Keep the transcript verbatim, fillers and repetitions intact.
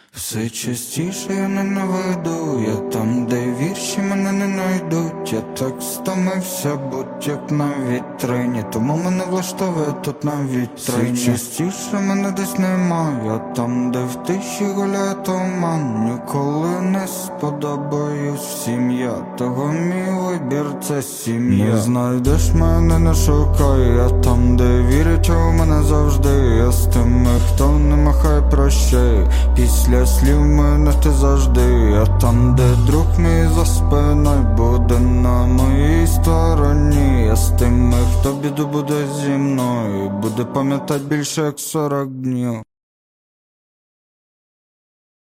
Все частіше я ненавиду, я там, де вірші мене не найдуть. Я так стомився, будь як на вітрині, тому мене влаштовує тут на вітрині. Все частіше мене десь нема, я там, де в тиші гуляє туман. Ніколи не сподобаюсь всім я, того мій вибір це сім'я. Не знайдеш мене, не шукай, я там, де вірять у мене завжди. Я з тими, хто не махає прощай, після слів мене ти завжди. Я там, де друг мій за спиною буде на моїй стороні. Я з тими, хто біду буде зі мною, буде пам'ятать більше як сорок днів.